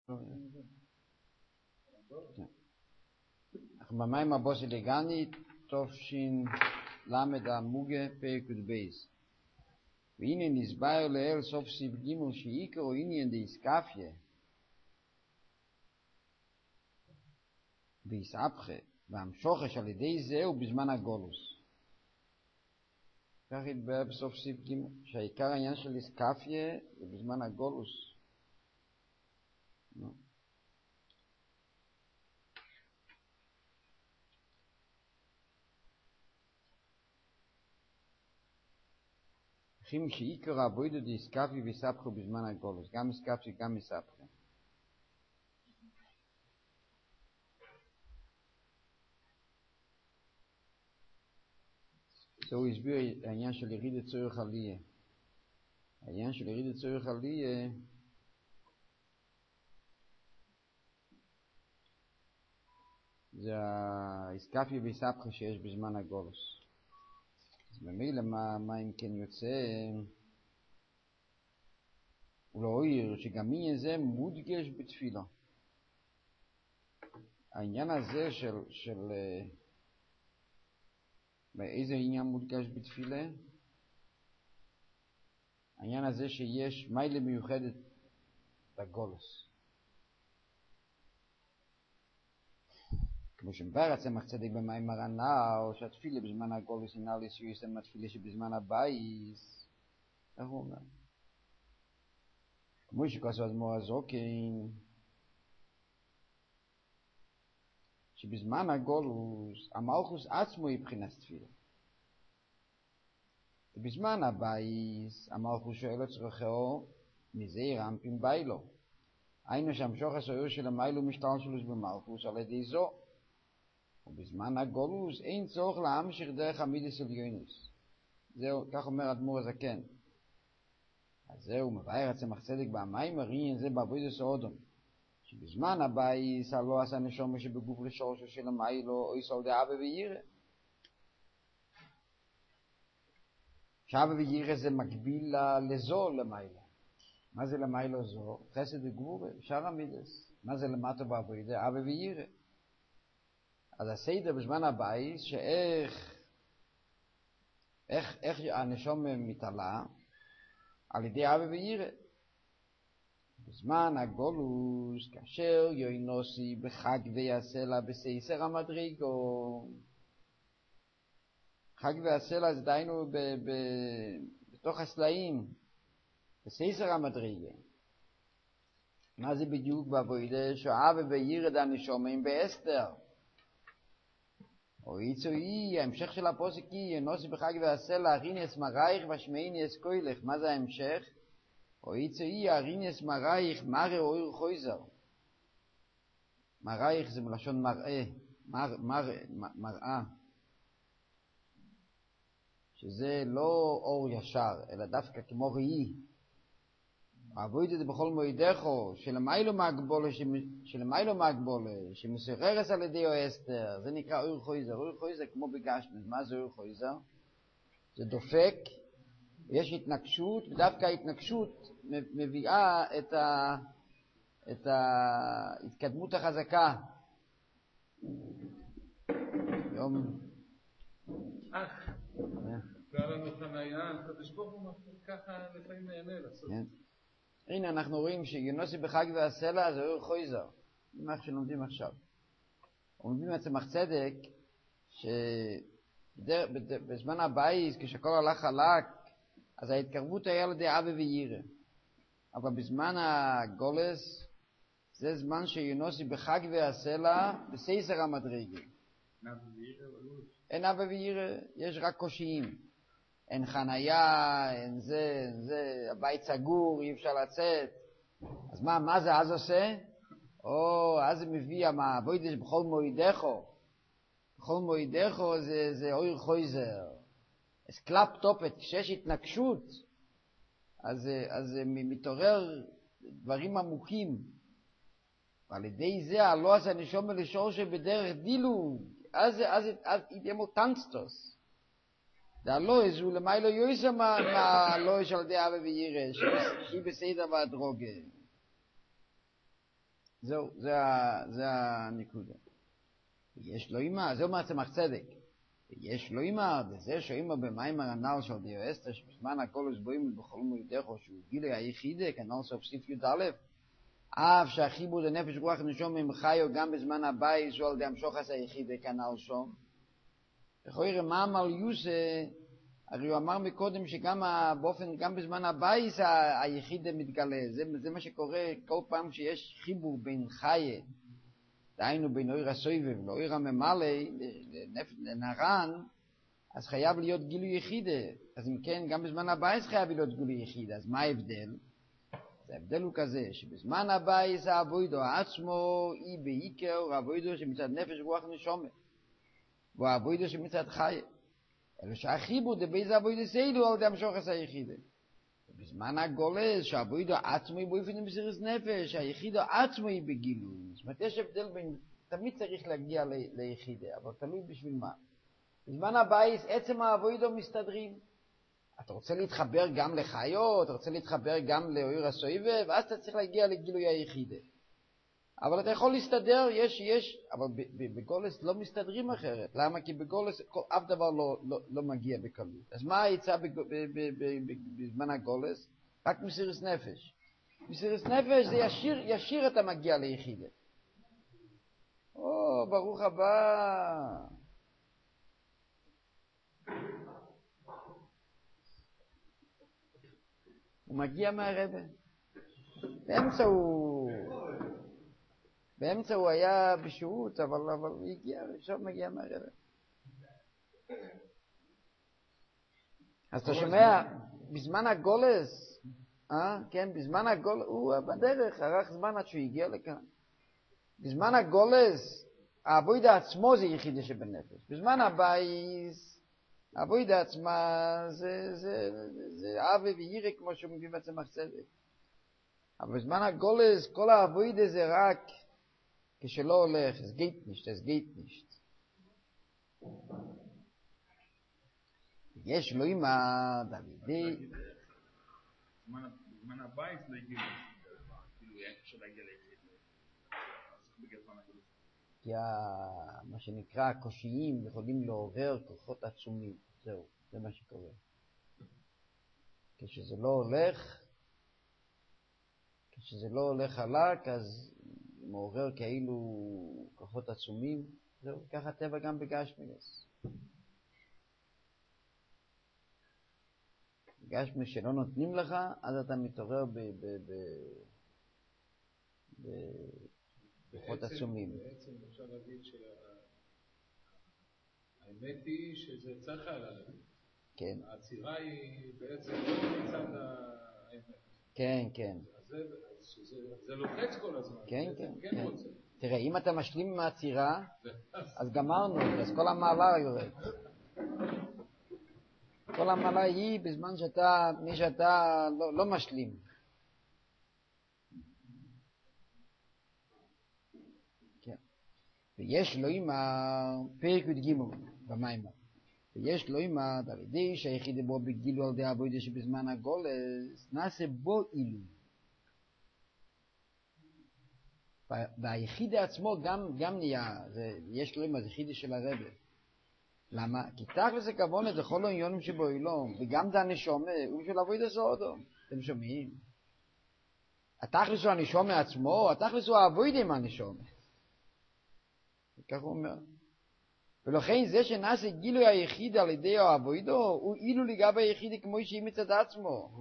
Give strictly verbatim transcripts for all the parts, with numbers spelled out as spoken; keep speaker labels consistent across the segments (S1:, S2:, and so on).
S1: אנחנו במים הבוסי לגני, תופשין למד המוגה פרק ובייס. והנה נסבר לאל סוף סיב גימל שעיקרו עניין דאיסקפיה דאיסאפחה והמשוחש על ידי זהו בזמן הגולוס. כך יתבהר בסוף סיב גימל שהעיקר העניין של איסקפיה זה בזמן הגולוס. נו. חים שעיקר העבודה דאיסקפיה ואיסאפחה בזמן הגולוס, גם איסקפיה גם איסאפחה. So הוא הסביר העניין של יריד צורך עלייה. העניין של יריד צורך עלייה זה האיסקפיה ואיסאפחה שיש בזמן הגולוס. אז במילא מה, מה אם כן יוצא? הוא לא אומר שגם עניין זה מודגש בתפילה. העניין הזה של... של באיזה עניין מודגש בתפילה? העניין הזה שיש מיילה מיוחדת בגולוס. כמו שמבאר הצמח צדק במים הרנ"ל, שהתפילה בזמן הגולוס אינה לסיוס עם התפילה שבזמן הבייס. איך הוא אומר? כמו שכוסו אדמו"ר הזוקין, שבזמן הגולוס המלכוס עצמו היא מבחינת תפילה. ובזמן הבייס המלכוס שואל את צרכיו מזה רמפים ביילו. היינו שהמשוך הסויר של המיילו משטר שלוס במלכוס על ידי זו. ובזמן הגולוס אין צורך להמשיך דרך המידס עליונוס. זהו, כך אומר אדמו"ר הזקן. אז זהו, מבאר הצמח צדק במים עניין זה בעבודת האדם. שבזמן הבייס הלא עשה נשמה שבגוף לשורשו של המיילו או יסול דאבא וירא. שאבא וירא זה מקביל לזו למיילו. מה זה למיילו זו? חסד וגבורה, שאר המידס. מה זה למטה בעבודת? אבא וירא. אז הסדר בזמן הבייס שאיך איך, איך הנשמה מתעלה על ידי אבא וירא. בזמן הגולוס, כאשר יוינוסי בחג ויעשלה בסייסר המדרגו. חג ויעשלה זה דיינו ב, ב, בתוך הסלעים, בסייסר המדרגו. מה זה בדיוק בעבודה? שאבא וירא דנשומעים באסתר. או יצואי, ההמשך של הפוסק היא, יוינוסי בחג ויעשלה, רינס מרייך ושמעיני אסקוילך. מה זה ההמשך? או יצאי הרינס מרייך מראה אויר חויזר. מרייך זה מלשון מראה, מר, מר, מראה. שזה לא אור ישר, אלא דווקא כמו ראי. עבוד את זה בכל מועדךו, שלמיילו מהגבולה, שלמיילו מהגבולה, שמסוררס על ידי או אסתר, זה נקרא אויר חויזר. אויר חויזר כמו בגשמי. מה זה אויר חויזר? זה דופק, יש התנגשות, ודווקא ההתנגשות מביאה את ה את ההתקדמות החזקה. יום
S2: אך קרא לנו חניה, הקדוש ברוך הוא ככה לפעמים נהנה לעשות.
S1: הנה אנחנו רואים שיונוסי בחג והסלע זה אור חויזר, מה שלומדים עכשיו. לומדים הצמח צדק שבזמן הבייס כשהכל הלך חלק אז ההתקרבות היה לידי אבא וירא. אבל בזמן הגולס, זה זמן שיונוסי בחג והסלע בסייסר המדרגה. אין אבא וירא, יש רק קושיים. אין חנייה, אין זה, אין זה, הבית סגור, אי אפשר לצאת. אז מה, מה זה אז עושה? או, אז זה מביא המעבודש בכל מועדךו. בכל מועדךו זה, זה אויר חויזר. אז קלאפ טופת, כשיש התנגשות, אז, אז מתעורר דברים עמוקים. ועל ידי זה, הלא עשה נשום לשור שבדרך דילוג, אז, אז, אז ידמו טנסטוס. זה הלא איזו למה לא יויסה מה לא יש על ידי אבא וירא, שהיא בסדר והדרוגה. זהו, זה, זה הנקודה. יש לו אימא, זהו מעצמך צדק. יש לו אימא, וזה שאימא במים הנ"ל של דיו אסתר, שבזמן הכל הסבועים בכל מוידךו, שהוא גילי היחידה, כנ"ל סוף סעיף י"א, אף שהחיבור לנפש רוח נשום הם חיו גם בזמן הבית, זו על די המשוחס היחידה כנ"ל שום. וכויר מה אמר יוסה, הרי הוא אמר מקודם שגם באופן, גם בזמן הבית היחידה מתגלה. זה, זה מה שקורה כל פעם שיש חיבור בין חיה, דהיינו בין אויר הסויבב לאויר הממלא, לנרן, אז חייב להיות גילוי יחידה. אז אם כן, גם בזמן הבית חייב להיות גילוי יחידה. אז מה ההבדל? ההבדל הוא כזה, שבזמן הבית העבודו עצמו היא בעיקר העבודו שמצד נפש רוח נשומת, והעבודו שמצד חיה. אלא שהחיבור דבי עבודו סיידו על די המשוחס היחידה. בזמן הגולס שהעבודו עצמו היא באופן מסירות נפש, היחידה עצמו היא בגילוי. זאת אומרת, יש הבדל בין, תמיד צריך להגיע ל- ליחידה, אבל תלוי בשביל מה. בזמן הבית עצם העבודו מסתדרים. אתה רוצה להתחבר גם לחיות, אתה רוצה להתחבר גם לאויר הסויבב, ואז אתה צריך להגיע לגילוי היחידה. אבל אתה יכול להסתדר, יש, יש, אבל בגולס לא מסתדרים אחרת. למה? כי בגולס אף דבר לא, לא, לא מגיע בקלות. אז מה היצא בזמן הגולס? רק מסירות נפש. מסירות נפש זה ישיר, ישיר אתה מגיע ליחידה. או, ברוך הבא. הוא מגיע מהרבא. באמצע הוא... באמצע הוא היה בשירות, אבל, אבל הוא הגיע, עכשיו מגיע מהרבא. אז אתה שומע, בזמן הגולס, אה? כן, בזמן הגולס, הוא בדרך, ערך זמן עד שהוא הגיע לכאן. בזמן הגולס, העבודה עצמו זה יחידה שבנפש. בזמן הבייס, העבודה עצמה זה, זה, זה, זה אהבה וירא כמו שהוא מביא בעצמך צדק. אבל בזמן הגולס, כל העבודה זה רק כשלא הולך, es geht nicht, es geht nicht. יש לו אימא, דודי.
S2: בזמן הבית לא הגיע ליחידה, כאילו היה קשה להגיע ליחידה. אז בגלל זמן הגולס.
S1: כי מה שנקרא הקושיים יכולים לעורר כוחות עצומים. זהו, זה מה שקורה. כשזה לא הולך, כשזה לא הולך חלק, אז מעורר כאילו כוחות עצומים. זהו, ככה טבע גם בגשמיס. גשמיס שלא נותנים לך, אז אתה מתעורר ב... ב, ב, ב כוחות עצומים.
S2: בעצם אפשר להגיד שהאמת היא שזה צריך היה ללכת.
S1: כן.
S2: העצירה היא בעצם לא מצד האמת.
S1: כן, כן.
S2: זה לוחץ כל הזמן.
S1: כן, כן.
S2: כן רוצה.
S1: תראה, אם אתה משלים עם העצירה, אז גמרנו, אז כל המעלה יורד. כל המעלה היא בזמן שאתה, מי שאתה לא, לא משלים. כן. ויש לו עם הפרק י"ג במיימר. ויש לו עם הדרידי שהיחיד בו בגילו על די עבודה שבזמן הגולס נעשה בו אילו. והיחיד עצמו גם, גם נהיה, זה, יש לו עם היחיד של הרבא. למה? כי תכלס זה כוונת לכל העניונים שבו אילום, וגם זה הנשומה, הוא בשביל עבודה סעודו. אתם שומעים? התכלס הוא הנשומה עצמו, התכלס הוא העבודה עם הנשומה. כך הוא אומר. ולכן זה שנעשה גילוי היחיד על ידי העבודה, הוא אילו לגבי היחיד כמו שהיא מצד עצמו.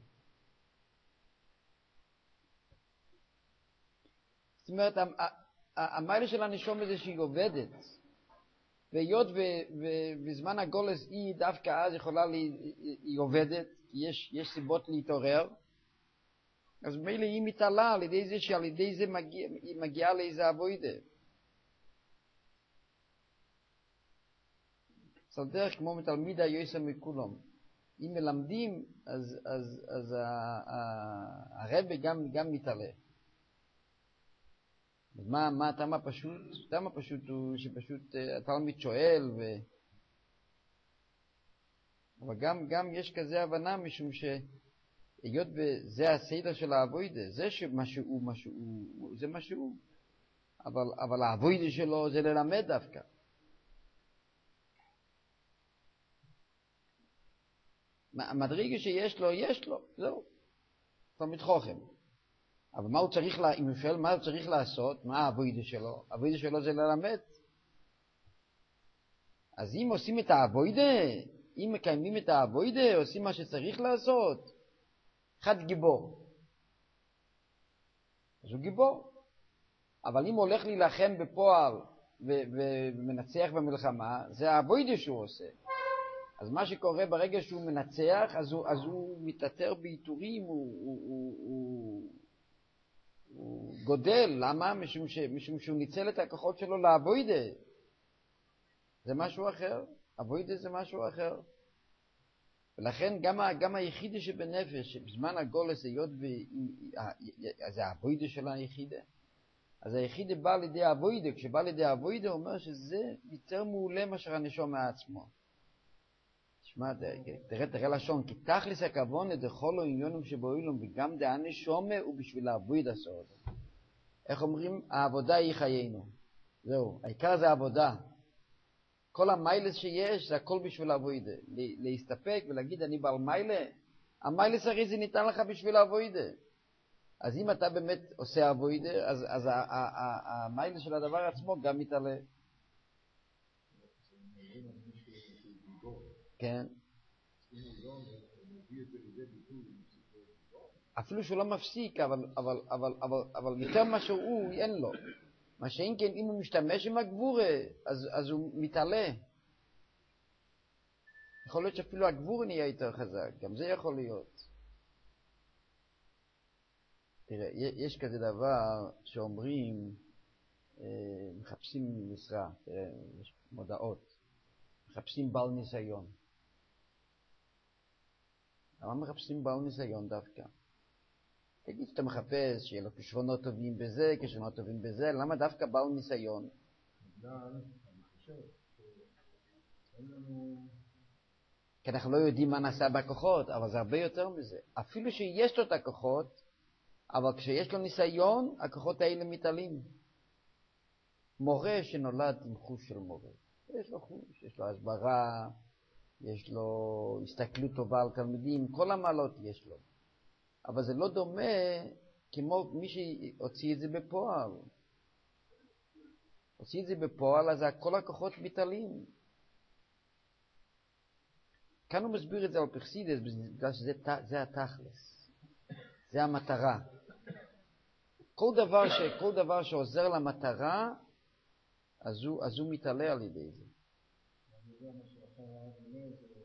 S1: זאת אומרת, המיילה של הנשומה זה שהיא עובדת. והיות ובזמן הגולס היא דווקא אז יכולה, היא עובדת, יש, יש סיבות להתעורר, אז מילא היא מתעלה על ידי זה שעל ידי זה מגיע, היא מגיעה לאיזה עבודה. זה דרך כמו מתלמיד היועסה מכולם. אם מלמדים, אז, אז, אז הרבא גם, גם מתעלה. מה, מה הטעם הפשוט? הטעם הפשוט הוא שפשוט התלמיד שואל, ו... אבל גם, גם יש כזה הבנה משום ש... היות וזה הסדר של העבודה, זה מה שהוא, מה שהוא, זה מה שהוא. אבל, אבל העבודה שלו זה ללמד דווקא. המדרגה שיש לו, יש לו, זהו. תלמיד חוכם. אבל מה הוא צריך, לה, אם הוא שואל מה הוא צריך לעשות, מה העבודה שלו? העבודה שלו זה ללמד. אז אם עושים את העבודה, אם מקיימים את העבודה, עושים מה שצריך לעשות, אחד גיבור. אז הוא גיבור. אבל אם הוא הולך להילחם בפועל ו- ו- ומנצח במלחמה, זה העבודה שהוא עושה. אז מה שקורה ברגע שהוא מנצח, אז הוא, אז הוא מתעטר בעיטורים, הוא, הוא, הוא, הוא, הוא גודל. למה? משום, ש, משום שהוא ניצל את הכוחות שלו לעבודה. זה משהו אחר. עבודה זה משהו אחר. ולכן גם, גם היחידה שבנפש, בזמן הגולס, היות זה העבודה של היחידה. אז היחידה בא לידי העבודה. כשבא לידי העבודה הוא אומר שזה יותר מעולה מאשר הנשום מעצמו. תשמע, תראה, תראה לשון, כי תכלס הכוונה דכל העניונים שבאוילום וגם דהנשומה הוא בשביל העבודה עשו. איך אומרים? העבודה היא חיינו. זהו, העיקר זה העבודה. כל המיילס שיש זה הכל בשביל העבודה. להסתפק ולהגיד אני בעל מיילה, המיילס הרי זה ניתן לך בשביל העבודה. אז אם אתה באמת עושה עבודה, אז, אז המיילס של הדבר עצמו גם מתעלה. כן. אפילו שהוא לא מפסיק, אבל, אבל, אבל, אבל, אבל יותר מה שהוא, אין לו. מה שאין כן, אם הוא משתמש עם הגבורה, אז, אז הוא מתעלה. יכול להיות שאפילו הגבורה נהיה יותר חזק, גם זה יכול להיות. תראה, יש כזה דבר שאומרים, מחפשים משרה, תראה, יש מודעות, מחפשים בעל ניסיון. למה מחפשים בעל ניסיון דווקא? תגיד שאתה מחפש שיהיה לו כישרונות טובים בזה, כישרונות טובים בזה, למה דווקא בעל ניסיון? כי אנחנו לא יודעים מה נעשה בכוחות, אבל זה הרבה יותר מזה. אפילו שיש לו את הכוחות, אבל כשיש לו ניסיון, הכוחות האלה מתעלים. מורה שנולד עם חוש של מורה. יש לו חוש, יש לו הסברה, יש לו הסתכלות טובה על תלמידים, כל המעלות יש לו. אבל זה לא דומה כמו מי שהוציא את זה בפועל. הוציא את זה בפועל, אז כל הכוחות מתעלים. כאן הוא מסביר את זה על פרסידס, בגלל שזה זה התכלס. זה המטרה. כל דבר, ש, כל דבר שעוזר למטרה, אז הוא, אז הוא מתעלה על ידי זה.
S2: אני יודע מה שאתה אומר, זה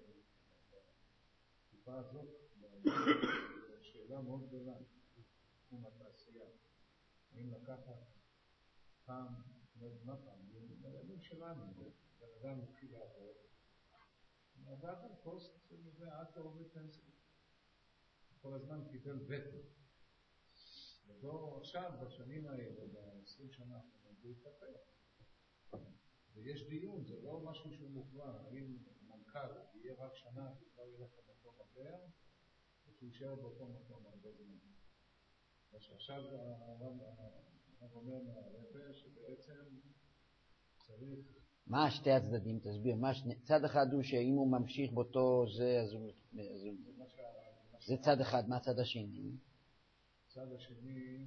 S2: טיפה הזאת, שאלה מאוד גדולה, תחום התעשייה. האם לקחת פעם, לא יודע מה פעם, בימים שלנו, בן מתחיל לעבוד, ועד על פוסט, ועד לעובד פנסיה. כל הזמן קיבל וטו. ודור עכשיו, בשנים האלה, ב-עשרים שנה, זה יתפתח. ויש דיון, זה לא משהו שהוא מוכרע, האם מנכ"ל יהיה רק שנה וכבר ילך למקום אחר, או שהוא יישאר באותו מקום הרבה זמן. ושעכשיו הרב אומר מהרבה שבעצם צריך...
S1: מה שתי הצדדים? תסביר. צד אחד הוא שאם הוא ממשיך באותו זה, אז הוא... זה צד אחד, מה הצד השני?
S2: הצד השני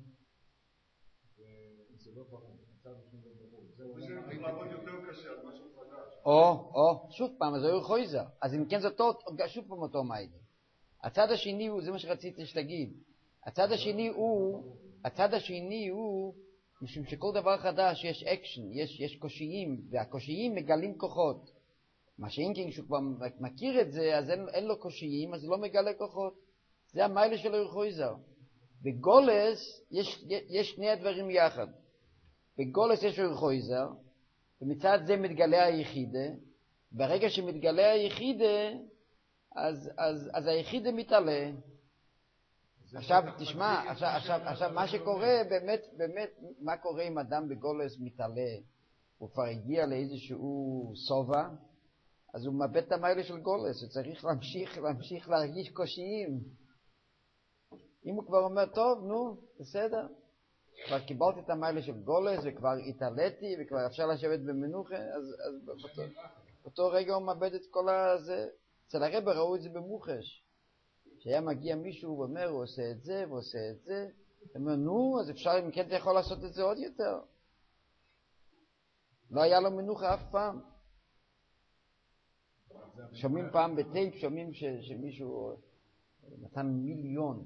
S2: זה לא ברור. הצד השני לא ברור.
S3: זה לעבוד יותר קשה על משהו חדש.
S1: או, או, שוב פעם, אז הוא חויזר. אז אם כן זה אותו, שוב פעם אותו מיידה. הצד השני הוא, זה מה שרציתי שתגיד. הצד השני הוא, הצד השני הוא, משום שכל דבר חדש יש אקשן, יש, יש קושיים, והקושיים מגלים כוחות. מה שאם כן כשהוא כבר מכיר את זה, אז אין, אין לו קושיים, אז הוא לא מגלה כוחות. זה המיילה של הרחויזר. בגולס יש, יש שני הדברים יחד. בגולס יש הרחויזר, ומצד זה מתגלה היחידה. ברגע שמתגלה היחידה, אז, אז, אז היחידה מתעלה. עכשיו, תשמע, עכשיו, עכשיו, עכשיו, מה שקורה, באמת, באמת, מה קורה אם אדם בגולס מתעלה? הוא כבר הגיע לאיזשהו סובה, אז הוא מאבד את המיילה של גולס, הוא צריך להמשיך, להמשיך להרגיש קושיים. אם הוא כבר אומר, טוב, נו, בסדר, כבר קיבלתי את המיילה של גולס, וכבר התעליתי, וכבר אפשר לשבת במנוחה, אז, אז באותו, באותו רגע הוא מאבד את כל הזה. אצל הרב ראו את זה במוחש. שהיה מגיע מישהו ואומר, הוא עושה את זה, ועושה את זה, הוא אומר, נו, אז אפשר, אם כן אתה יכול לעשות את זה עוד יותר. לא היה לו מנוחה אף פעם. שומעים פעם בטייפ, שומעים ש, שמישהו נתן מיליון.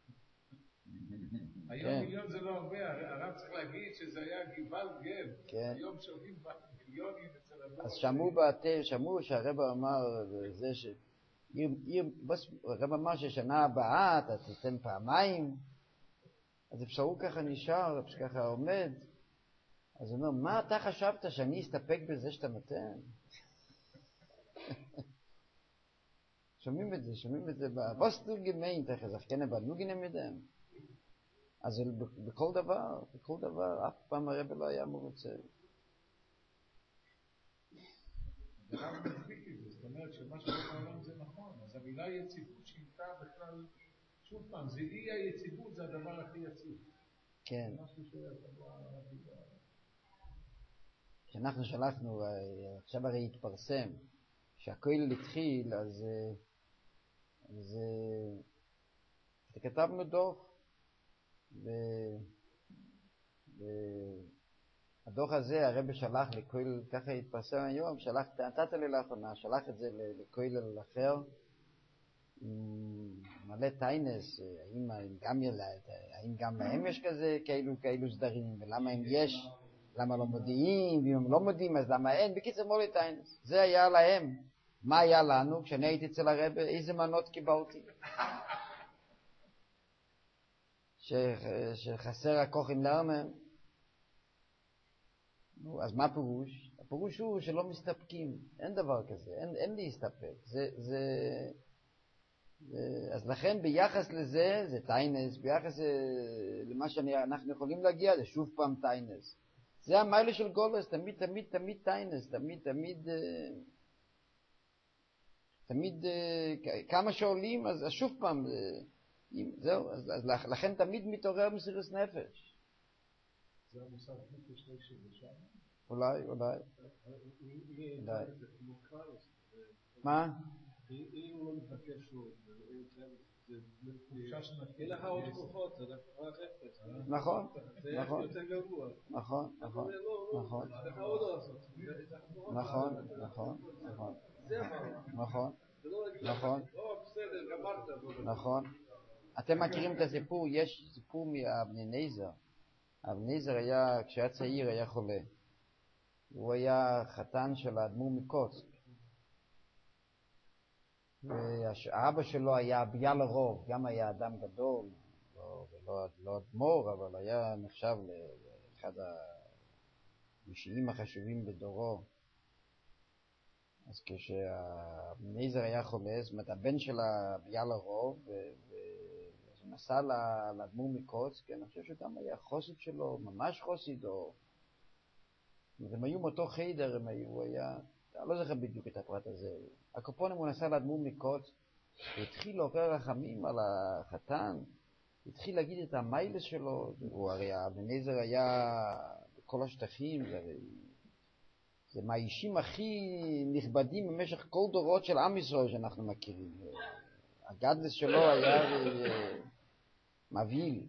S2: היום מיליון זה לא הרבה, הרב צריך להגיד שזה היה גיבל גב. היום שומעים מיליונים אצל הדור.
S1: אז שמעו בטייפ, שמעו שהרב אמר זה ש... הרב אמר ששנה הבאה אתה תיתן פעמיים, אז אפשרו ככה נשאר, ככה עומד. אז הוא אומר, מה אתה חשבת, שאני אסתפק בזה שאתה נותן? שומעים את זה, שומעים את זה, was du gemeint, איך זה, כן, אבל נו גינם ידם. אז בכל דבר, בכל דבר, אף פעם הרב לא היה מרוצה.
S2: הרב מספיק את זה, זאת אומרת שמה שקורה בעולם זה נכון, אז המילה יציבות שינתה בכלל, שוב פעם, זה אי היציבות, זה הדבר הכי יציב.
S1: כן.
S2: משהו שהדבר הכי...
S1: כשאנחנו שלחנו, עכשיו הרי התפרסם, שהכולל התחיל, אז, אז כתבנו דוח, והדוח הזה הרב שלח לכולל, ככה התפרסם היום, שלח, נתת לי לאחרונה, שלח את זה לכולל אחר, מלא טיינס, האם גם, האם גם להם יש כזה, כאלו, כאלו סדרים, ולמה הם יש, למה לא מודיעים, ואם הם לא מודיעים אז למה אין, בקיצר מולי טיינס. זה היה להם. מה היה לנו? כשאני הייתי אצל הרב, איזה מנות קיבלתי? שחסר הכוחים לרנר. נו, אז מה הפירוש? הפירוש הוא שלא מסתפקים. אין דבר כזה, אין, אין להסתפק. זה, זה, זה, אז לכן ביחס לזה, זה טיינס, ביחס למה שאנחנו יכולים להגיע, זה שוב פעם טיינס. זה המיילה של גולס, תמיד, תמיד, תמיד טיינס, תמיד, תמיד, תמיד, כמה שעולים, אז שוב פעם, זהו, אז, אז לכן תמיד מתעורר מסירות נפש.
S2: זה המושג נפש נפש בשם?
S1: אולי, אולי. אולי. מה?
S4: אם הוא לא מתבקש שוב, זה
S2: תחושה שנתחיל.
S4: אין לך עוד כוחות, זה רק אפס.
S1: נכון,
S4: זה
S1: נכון.
S4: יותר גרוע.
S1: נכון, נכון, נכון.
S4: יש לך עוד לעשות.
S1: נכון, נכון, נכון.
S4: זה מה.
S1: נכון,
S4: זה לא להגיד לך,
S1: נכון.
S4: לא, בסדר, גמרת.
S1: נכון. אתם מכירים את הסיפור, יש סיפור מאבני נזר. אבני נזר היה, כשהיה צעיר היה חולה. הוא היה חתן של האדמו"ר מקוצק. והאבא שלו היה אביה לרוב, גם היה אדם גדול, לא, לא, לא אדמו"ר, אבל היה נחשב לאחד האישיים החשובים בדורו. אז כשאבני נזר היה חולה, זאת אומרת, הבן של אביה לרוב, אז הוא נסע לאדמו"ר מקוצק, אני חושב שגם היה חוסית שלו, ממש חוסית, או... הם היו מאותו חיידר, הם היו, הוא היה... אני לא זוכר בדיוק את הפרט הזה. הקופונים הוא נסע לאדמו"ר מקוצק, והתחיל לעורר רחמים על החתן, התחיל להגיד את המיילס שלו, הוא הרי אבני נזר היה בכל השטחים, זה, הרי, זה מהאישים הכי נכבדים במשך כל דורות של עם ישראל שאנחנו מכירים. הגדלס שלו היה מבהיל.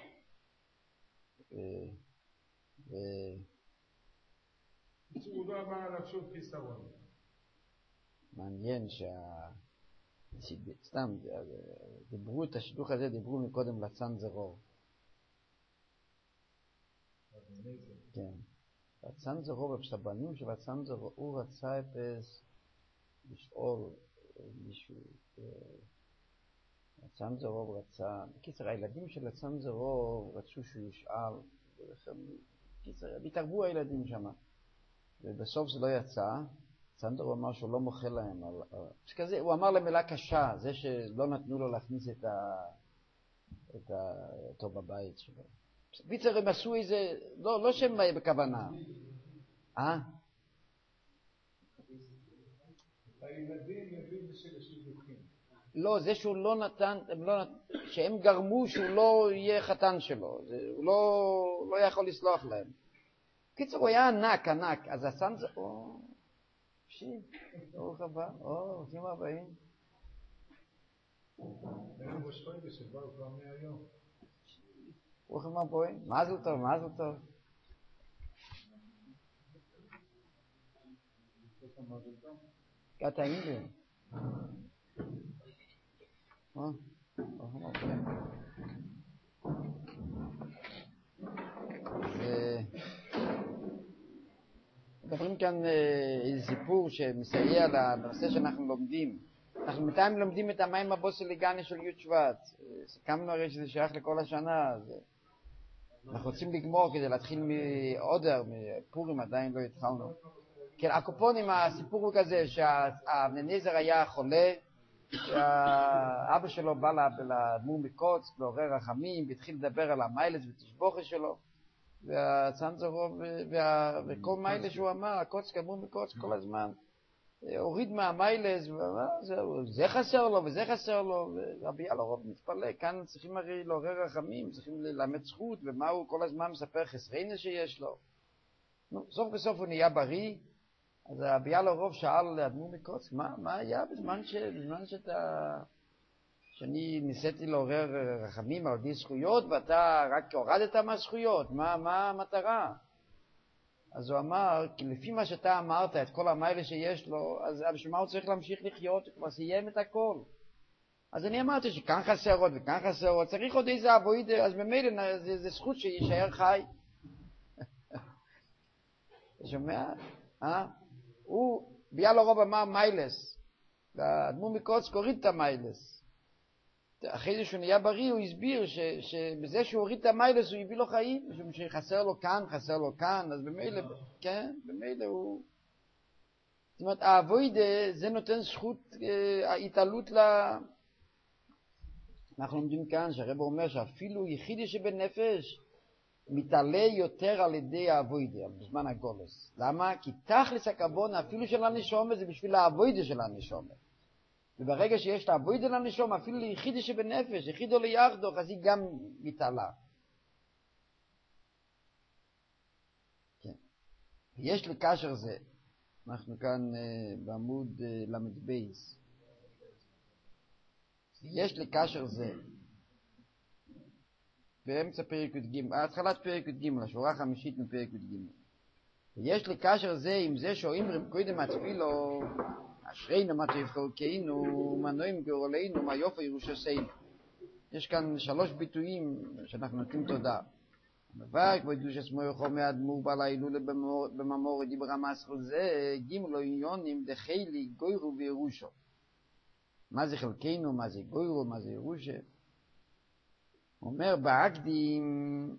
S2: הוא לא אמר עליו שוב חיסרון.
S1: מעניין שה... סתם, דיברו את השידוך הזה, דיברו מקודם לצנזרור. כן. הצנזרור, כשבנים של הצנזרור, הוא רצה את לשאול מישהו. הצנזרור רצה... בקיצר, הילדים של הצנזרור רצו שהוא ישאל. בקיצר, התערבו הילדים שם. ובסוף זה לא יצא. צנזרור אמר שהוא לא מוכל להם. שכזה, הוא אמר למילה קשה, זה שלא נתנו לו להכניס את ה... את אותו בבית שלו. בקיצר, הם עשו איזה... לא, לא שהם בכוונה. אה?
S2: הילדים יבינו של השידוכים.
S1: לא, זה שהוא לא נתן, הם לא, שהם גרמו שהוא לא יהיה חתן שלו, זה, הוא לא, לא יכול לסלוח להם. קיצור, הוא היה ענק, ענק, אז הסנזה, או, שיב, ברוך הבא, או, עושים הבאים.
S2: אין ראש חודש שבאו כבר מהיום.
S1: ברוך הבאים, מזל טוב, מזל טוב. קטע אינגלן. או, ברוך הבאים. מדברים כאן איזה סיפור שמסייע לנושא שאנחנו לומדים. אנחנו בינתיים לומדים את המים הבוסליגני של י' שבט. סיכמנו הרי שזה שייך לכל השנה. אנחנו רוצים לגמור כדי להתחיל מעודר, מפורים עדיין לא התחלנו. כן, הקופונים, הסיפור הוא כזה שהאבני נזר היה חולה, שהאבא שלו בא לאדמו"ר מקוצק, לעורר רחמים, והתחיל לדבר על המיילס ותשבוכת שלו. והצנזרוב וכל מיילה שהוא אמר, הקוצק, אדמו"ר מקוצק כל הזמן, הוריד מהמיילס, זה חסר לו וזה חסר לו, ורבי ילרוב מתפלא, כאן צריכים הרי לעורר רחמים, צריכים ללמד זכות, ומה הוא כל הזמן מספר חסרנו שיש לו. נו, סוף בסוף הוא נהיה בריא, אז רבי ילרוב שאל לאדמו"ר מקוצק, מה, מה היה בזמן, ש, בזמן שאתה, שאני ניסיתי לעורר רחמים על די זכויות, ואתה רק הורדת מהזכויות, מה, מה המטרה? אז הוא אמר, כי לפי מה שאתה אמרת, את כל המיילה שיש לו, אז בשביל מה הוא צריך להמשיך לחיות? הוא כבר סיים את הכל. אז אני אמרתי שכאן חסר עוד וכאן חסר עוד, צריך עוד איזה אבוידה, אז במילא זה, זה זכות שישאר חי. אתה שומע? אה? הוא, ביאלרוב אמר מיילס, והאדמו"ר מקוצק הוריד את המיילס. אחרי זה שהוא נהיה בריא, הוא הסביר ש, שבזה שהוא הוריד את המיילס, הוא הביא לו חיים, משום שחסר לו כאן, חסר לו כאן, אז במילא, כן, במילא הוא... זאת אומרת, האבוידה, זה נותן זכות, אה, ההתעלות ל... אנחנו לומדים כאן, שהרב אומר שאפילו יחידי שבנפש, מתעלה יותר על ידי האבוידה, בזמן הגולס. למה? כי תכלס הכבון, אפילו של הנשומר, זה בשביל האבוידה של הנשומר. וברגע שיש לה אבוידה לנשום, אפילו ליחידי שבנפש, יחידו ליחדוך, אז היא גם מתעלה. כן. יש לקשר זה, אנחנו כאן uh, בעמוד uh, למד בייס. יש לקשר זה, באמצע פרק י"ג, התחלת פרק י"ג, השורה החמישית מפרק י"ג. ויש לקשר זה עם זה שאומרים קודם התפילו, אשרינו מה טוב חלקנו, מנועים גורלנו, מה יופי ירושתנו. יש כאן שלוש ביטויים שאנחנו נותנים תודה. המבוא כבוד קדושת שמו ירחם האדמו"ר בעל ההילולה במאמר דיבר המסחר זה, גימל עניונים דחיילי גוירו וירושו. מה זה חלקנו, מה זה גוירו, מה זה ירושה? אומר באקדים,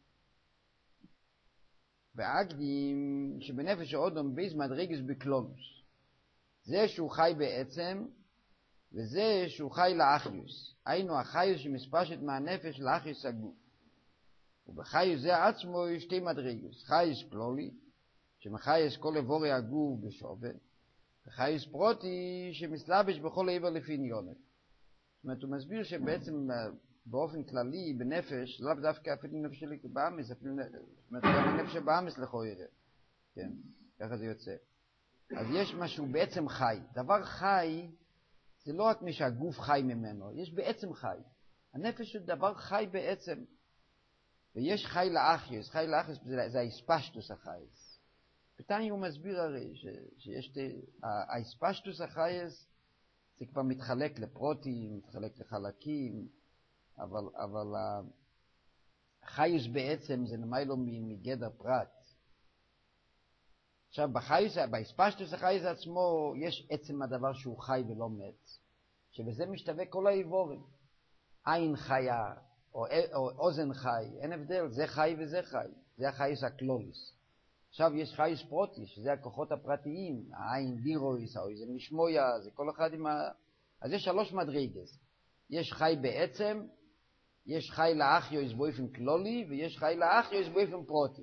S1: באקדים שבנפש האדם בייס מדרגס בקלולוס. זה שהוא חי בעצם, וזה שהוא חי לאחיוס. היינו החיוס שמספשת מהנפש לאחיוס הגוף. ובחיוס זה עצמו יש שתי מדרגות. חיוס כלולי, שמחייס כל עבורי הגוף בשובן, וחיוס פרוטי שמסלבש בכל עבר לפי עניונת. זאת אומרת, הוא מסביר שבעצם באופן כללי, בנפש, לא דווקא אפילו נפש שלי באמס, אפילו גם הנפש באמס לכוירה. כן, ככה זה יוצא. אז יש משהו בעצם חי. דבר חי, זה לא רק מי שהגוף חי ממנו, יש בעצם חי. הנפש הוא דבר חי בעצם. ויש חי לאחיוס, חי לאחיוס זה, זה האספשטוס החייס. פתאום הוא מסביר הרי ש, שיש האספשטוס החייס, זה כבר מתחלק לפרוטים, מתחלק לחלקים, אבל, אבל החייס בעצם זה נמיילו מגדר פרט. עכשיו, בחייס, באספשטוס החייס עצמו, יש עצם הדבר שהוא חי ולא מת, שבזה משתווה כל האיבורים. עין חיה, או, או אוזן חי, אין הבדל, זה חי וזה חי, זה החייס הקלוליס. עכשיו יש חייס פרוטי, שזה הכוחות הפרטיים, העין דירויס, האוזן משמויה, זה כל אחד עם ה... אז יש שלוש מדרגס. יש חי בעצם, יש חי לאחיוס באופן כלולי, ויש חי לאחיוס באופן פרוטי.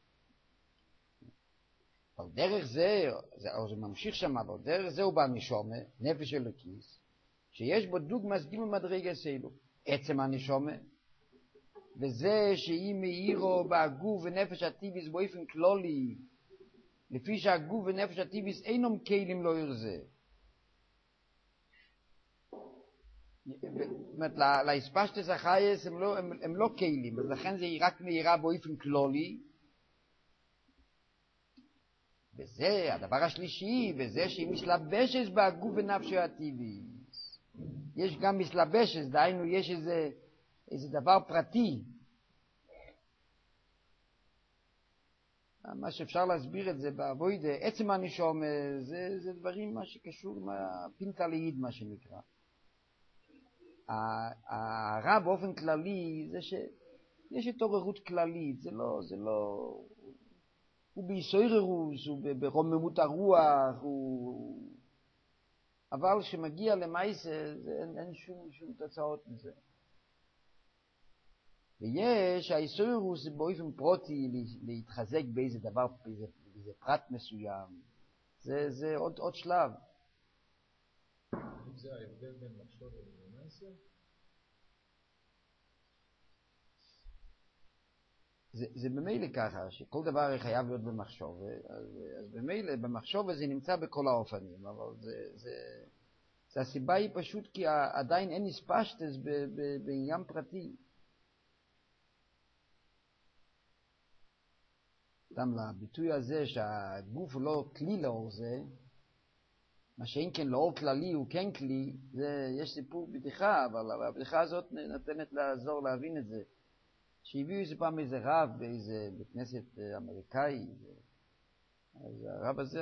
S1: אבל דרך זה, זה, או זה ממשיך שם, אבל דרך זה הוא בא משום, נפש אלוקיס, שיש בו דוגמס גימל מדרגס אלו. עצם הנשומה, וזה שהיא מאירו בהגוף ונפש הטיביס באופן כלולי, לפי שהגוף ונפש הטיביס אינם כלים לא ירזה. זאת אומרת, להספשטס החייס הם לא, הם, הם לא כלים, אז לכן זה רק מאירה באופן כלולי. וזה, הדבר השלישי, וזה שהיא מסלבשת בהגוף ונפשו הטיביס. יש גם מסלבשת, דהיינו יש איזה, איזה דבר פרטי. מה שאפשר להסביר את זה בעבודה, עצם הנשום, זה, זה דברים מה שקשור עם הפינטליד, מה שנקרא. הרע באופן כללי זה שיש התעוררות כללית, זה לא, זה לא, הוא ביסויררוס, הוא ברוממות הרוח, הוא, אבל שמגיע למעשה, אין, אין שום, שום תוצאות מזה. ויש, היסוירוס באופן פרוטי להתחזק באיזה דבר, באיזה, באיזה פרט מסוים. זה, זה עוד, עוד שלב.
S2: זה ההבדל בין מחשוב ולמעשה?
S1: זה, זה במילא ככה, שכל דבר חייב להיות במחשוב. אז, אז במילא, במחשוב הזה נמצא בכל האופנים, אבל זה, זה, זה הסיבה היא פשוט כי עדיין אין נספשטס בעניין פרטי. גם לביטוי הזה שהגוף הוא לא כלי לאור זה, מה שאין כן לאור כללי הוא כן כלי, זה, יש סיפור בדיחה, אבל הבדיחה הזאת נותנת לעזור להבין את זה. שהביאו איזה פעם איזה רב באיזה בכנסת אמריקאי, אז הרב הזה,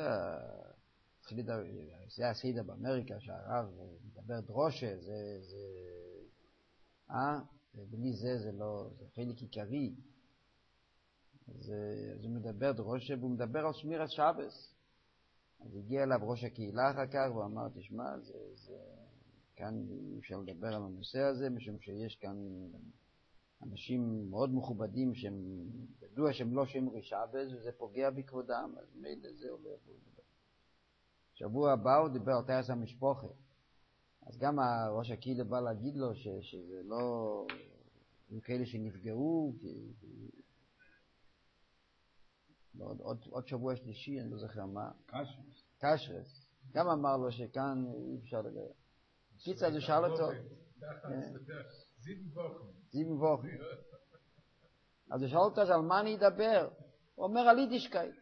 S1: זה הסידה באמריקה, שהרב מדבר דרושה, זה, זה, אה, בלי זה זה לא, זה חלק עיקרי. אז, אז הוא מדבר דרושה, והוא מדבר על שמירת שבס. אז הגיע אליו ראש הקהילה אחר כך, והוא אמר, תשמע, זה, זה, כאן אפשר לדבר על הנושא הזה, משום שיש כאן אנשים מאוד מכובדים שהם ידוע שהם לא שומרי שבס, וזה פוגע בכבודם, אז מילא זה הולך. שבוע הבא הוא דיבר על תייס המשפחה. אז גם ראש הקהילה בא להגיד לו ש, שזה לא, היו כאלה שנפגעו, כי, עוד, עוד, עוד שבוע שלישי, אני לא זוכר מה.
S2: קשרס.
S1: קשרס. גם אמר לו שכאן אי אפשר לדבר. קיצה, אז הוא שאל אותו.
S2: זיבן ווכן.
S1: זיבן ווכן. אז הוא שאל אותו, אז על מה אני אדבר? הוא אומר על יידישקייט.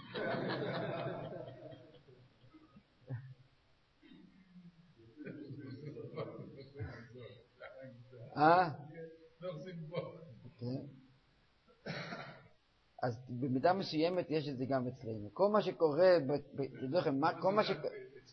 S1: אה?
S2: לא זיבן ווכן.
S1: אז במידה מסוימת יש את זה גם אצלנו. כל מה שקורה, תדעו לכם, כל מה שקורה,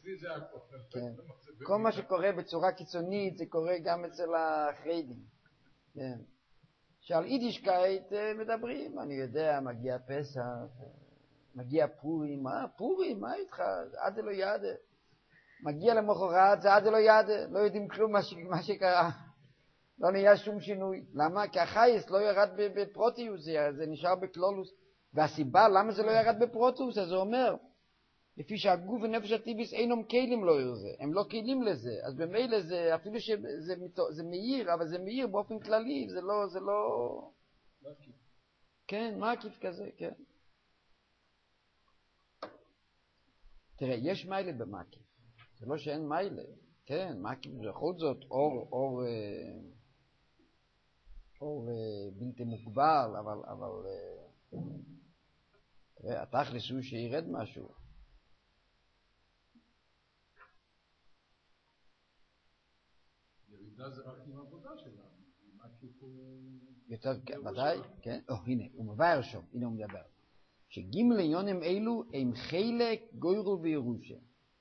S1: כל מה שקורה בצורה קיצונית, זה קורה גם אצל החרדים. שעל יידישקייט מדברים, אני יודע, מגיע פסח, מגיע פורים, מה פורים, מה איתך? עד זה לא ידע. מגיע למחרת, זה עד זה לא ידע, לא יודעים כלום מה שקרה. לא נהיה שום שינוי. למה? כי החייס לא ירד בפרוטיוס, זה נשאר בקלולוס. והסיבה למה זה לא ירד בפרוטיוס, אז זה אומר, לפי שהגוף ונפש הטיביס אינם כלים לא ירזה, הם לא כלים לזה. אז במילא זה, אפילו שזה זה מאיר, אבל זה מאיר באופן כללי, זה לא, זה לא...
S2: מקיף.
S1: כן, מקיף כזה, כן. תראה, יש מיילה במקיף. זה לא שאין מיילה. כן, מקיף זה בכל זאת אור, אור... אור בלתי מוגבל, אבל, אבל, תראה, התכלס הוא שירד משהו.
S2: ירידה זה רק עם עבודה שלנו. מה כאילו...
S1: יותר, ודאי, כן? או, הנה, הוא מבאר שם, הנה הוא מדבר. שגימל עניונים אלו הם חלק גוירו וירושה.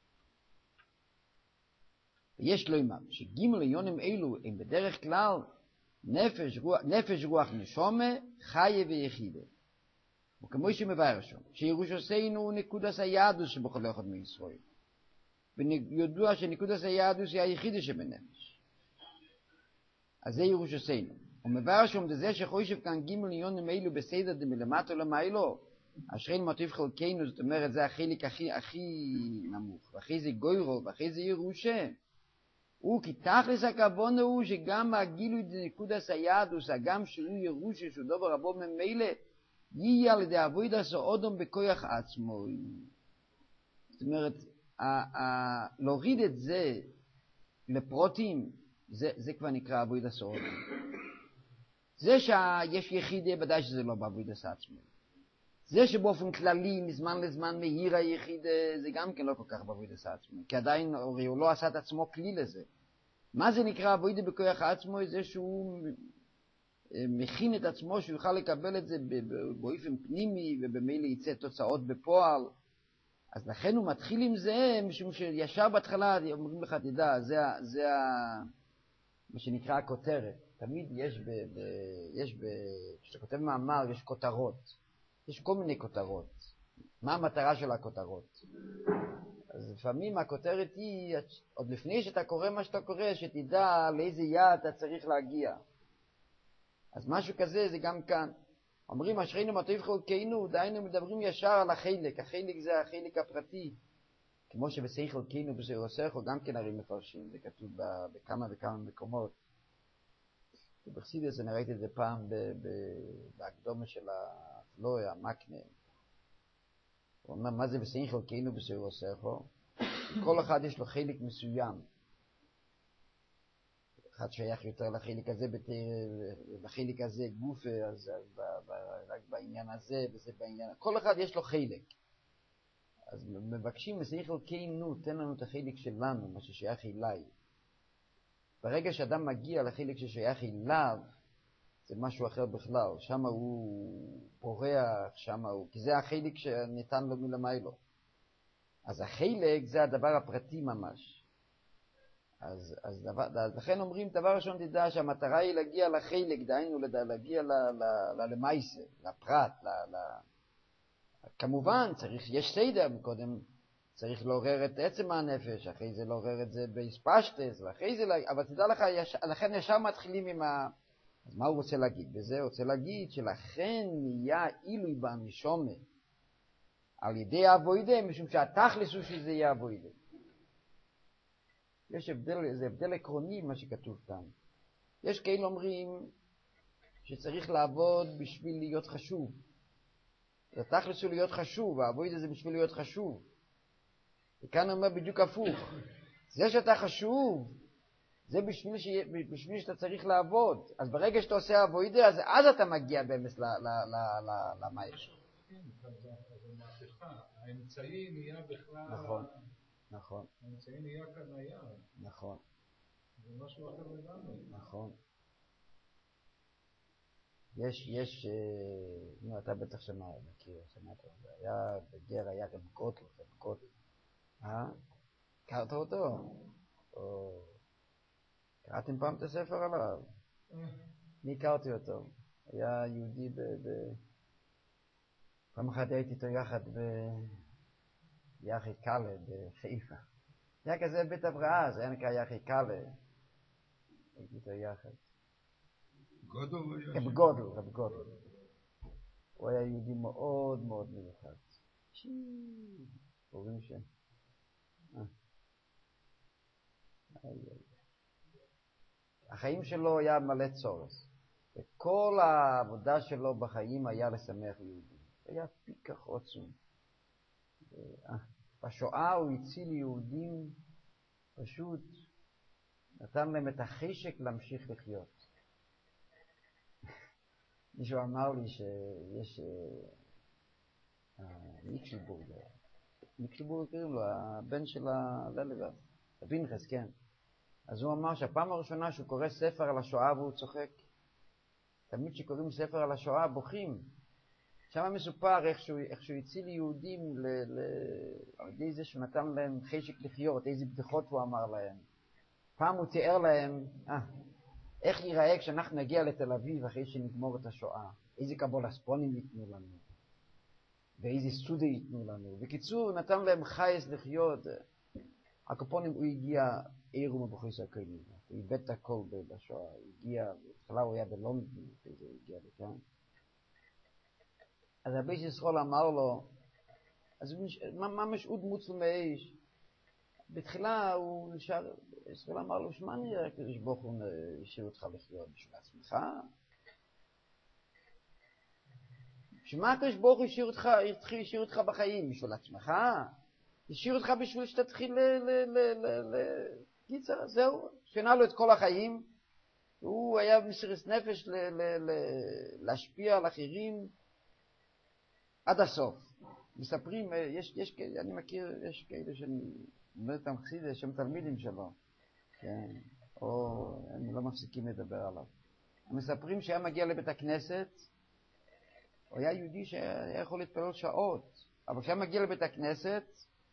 S1: ויש לו אימם, שגימל עניונים אלו הם בדרך כלל נפש רוח, נפש רוח נשומה, חיה ויחידה. וכמו שמבאר שם, שירושתנו נקודס היהדוס שבכל אחד מישראל. וידוע שנקודס היהדוס היא היחידה שבנפש. אז זה ירושתנו. ומבאר שם זה שחושב כאן גימל עניונים אלו בסדר דמלמטה למיילו, אשרינו מוטיב חלקנו, זאת אומרת, זה החלק הכי, הכי נמוך. ואחרי זה גוירו, ואחרי זה ירושה. הוא כי תכלס הכוונה הוא שגם הגילוי דנקודס היהדוס, הגם שהוא ירושה שהוא דובר רבו ממילא, יהיה על ידי עבודת האדם בכוח עצמו. זאת אומרת, להוריד את זה לפרוטים, זה, זה כבר נקרא עבודת האדם. זה שיש יחידה, ודאי שזה לא בעבודת עצמו. זה שבאופן כללי, מזמן לזמן מהיר היחידה, זה גם כן לא כל כך בעבודת עצמו, כי עדיין הוא לא עשה את עצמו כלי לזה. מה זה נקרא עבודת בכוח עצמו? זה שהוא מכין את עצמו, שהוא יוכל לקבל את זה באופן פנימי, ובמילא יצא תוצאות בפועל. אז לכן הוא מתחיל עם זה, משום שישר בהתחלה, אומרים לך, תדע, זה, זה מה שנקרא הכותרת. תמיד יש, ב, ב, יש ב, כשאתה כותב מאמר, יש כותרות. יש כל מיני כותרות. מה המטרה של הכותרות? אז לפעמים הכותרת היא, עוד לפני שאתה קורא מה שאתה קורא, שתדע לאיזה יעד אתה צריך להגיע. אז משהו כזה זה גם כאן. אומרים, אשרינו מה טוב חלקנו, דהיינו מדברים ישר על החלק. החלק זה החלק הפרטי. כמו שבשכל חלקנו בסעיר שכל, גם כן הרי מפרשים, זה כתוב בכמה וכמה מקומות. בחסידות אני ראיתי את זה פעם בהקדומה של הפלואי, המקנה. הוא אומר, מה זה בשכל חלקנו בסעיר שכל? כל אחד יש לו חלק מסוים. אחד שייך יותר לחלק הזה, לחלק הזה גוף, אז רק בעניין הזה, וזה בעניין, כל אחד יש לו חלק. אז מבקשים בשכל חלקנו, תן לנו את החלק שלנו, מה ששייך אליי. ברגע שאדם מגיע לחלק ששייך אליו, זה משהו אחר בכלל. שם הוא פורח, שם הוא, כי זה החלק שניתן לו מלמיילו. אז החלק זה הדבר הפרטי ממש. אז, אז דבר, לכן אומרים, דבר ראשון תדע שהמטרה היא להגיע לחלק, דהיינו להגיע למעשה, לפרט. ל, ל... כמובן, צריך, יש סדר, קודם צריך לעורר את עצם הנפש, אחרי זה לעורר את זה בהספשטס, ואחרי זה, אבל תדע לך, יש, לכן ישר מתחילים עם ה... אז מה הוא רוצה להגיד? בזה הוא רוצה להגיד שלכן נהיה עילוי בנשומה, על ידי העבודה, משום שהתכלס הוא שזה יהיה עבודה. יש הבדל, זה הבדל עקרוני מה שכתוב כאן. יש כאלה אומרים שצריך לעבוד בשביל להיות חשוב. התכלס הוא להיות חשוב, העבודה זה בשביל להיות חשוב. וכאן אומר בדיוק הפוך. זה שאתה חשוב, זה בשביל, ש... בשביל שאתה צריך לעבוד. אז ברגע שאתה עושה עבודה, אז, אז אתה מגיע באמת למה יש.
S2: כן, זה מהפכה. האמצעי נהיה בכלל...
S1: נכון, נכון.
S2: האמצעי נהיה כאן היה.
S1: נכון.
S2: זה משהו אחר לגמרי.
S1: נכון. יש, יש, נו, אתה בטח שמע, מכיר, שמעת, היה בגר, היה רב גוטל, רב גוטל. אה? קראת אותו? או... קראתם פעם את הספר עליו? אני קראתי אותו. היה יהודי ב... ב... פעם אחת הייתי איתו יחד ב... יחד קלה בחיפה. היה כזה בית הבראה, זה היה נקרא יחד קלה. הייתי איתו יחד.
S3: גודל?
S1: רב גודל, רב גודל. הוא היה יהודי מאוד מאוד מיוחד. קוראים שם. החיים שלו היה מלא צורס. וכל העבודה שלו בחיים היה לשמח יהודים. היה פיקח עוצם. בשואה הוא הציל יהודים, פשוט נתן להם את החשק להמשיך לחיות. מישהו אמר לי שיש ניקשלבורגר, ניקשלבורגר קוראים לו, הבן של הללבד, פנחס, כן. אז הוא אמר שהפעם הראשונה שהוא קורא ספר על השואה והוא צוחק. תמיד שקוראים ספר על השואה בוכים. שם מסופר איך שהוא, איך שהוא הציל יהודים ל, ל, על ידי זה שהוא נתן להם חשק לחיות, איזה בדיחות הוא אמר להם. פעם הוא תיאר להם, אה, איך ייראה כשאנחנו נגיע לתל אביב אחרי שנגמור את השואה. איזה קבולספונים ייתנו לנו. ואיזה סטודי ייתנו לנו. בקיצור, נתן להם חייס לחיות. הקופונים הוא הגיע עיר ומבוכיס הקיימים. הוא איבד את הכל בשואה. הוא הגיע, בתחילה הוא היה בלונדון, אחרי זה הוא הגיע לכאן. אז הבייס ישרול אמר לו, אז מה משעות מוצל מאיש? בתחילה הוא נשאר, ישראל אמר לו, שמה נראה הקדוש ברוך הוא השאיר אותך לחיות בשביל עצמך? שמה הקדוש ברוך הוא השאיר אותך, השאיר אותך בחיים בשביל עצמך? השאיר אותך בשביל שתתחיל ל... ל... ל... ל... ל... קיצר, זהו, שינה לו את כל החיים. הוא היה מסירות נפש ל... ל... ל... להשפיע על אחרים עד הסוף. מספרים, יש, יש, אני מכיר, יש כאלה שאני אומר אותם חסידים, שהם תלמידים שלו, כן, או הם לא מפסיקים לדבר עליו. הם מספרים שהיה מגיע לבית הכנסת, הוא היה יהודי שהיה יכול להתפלל שעות, אבל כשהיה מגיע לבית הכנסת,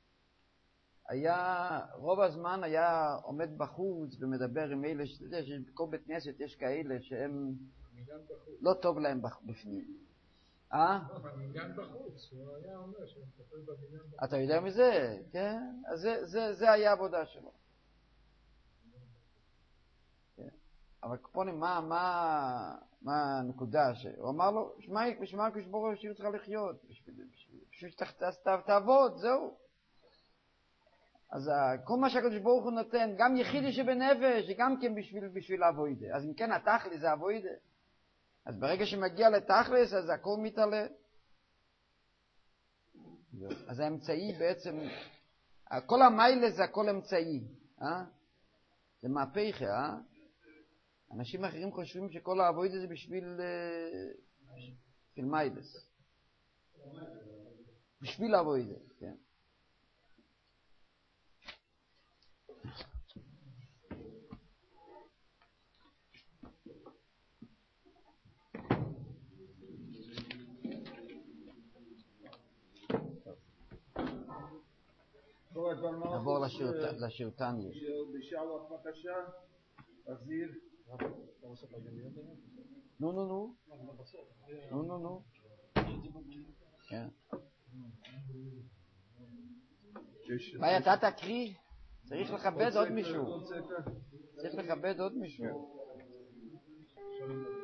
S1: היה, רוב הזמן היה עומד בחוץ ומדבר עם אלה, שאתה יודע שבכל בית כנסת יש כאלה שהם לא טוב להם בפנים. אה?
S2: במניין בחוץ, הוא היה אומר שהוא מטפל במניין בחוץ.
S1: אתה יודע מזה? כן? אז זה, זה, זה היה העבודה שלו. כן. אבל קופונים, מה, מה, מה הנקודה? הוא אמר לו, בשביל מה הקדוש ברוך הוא השאיר אותך לחיות? בשביל שתעבוד, זהו. אז כל מה שהקדוש ברוך הוא נותן, גם יחידי שבנפש, גם כן בשביל, בשביל העבודה. אז אם כן, התכלי זה העבודה. אז ברגע שמגיע לתכלס, אז הכל מתעלה. אז האמצעי בעצם, כל המיילה זה הכל אמצעי. אה? זה מהפכה, אה? אנשים אחרים חושבים שכל העבודה זה בשביל, בשביל מיילס. בשביל העבודה, כן. נעבור לשיר תניא.
S4: בשלח בבקשה, תחזיר.
S1: נו, נו, נו. נו, נו, נו. כן. ביי, אתה תקריא? צריך לכבד עוד מישהו. צריך לכבד עוד מישהו.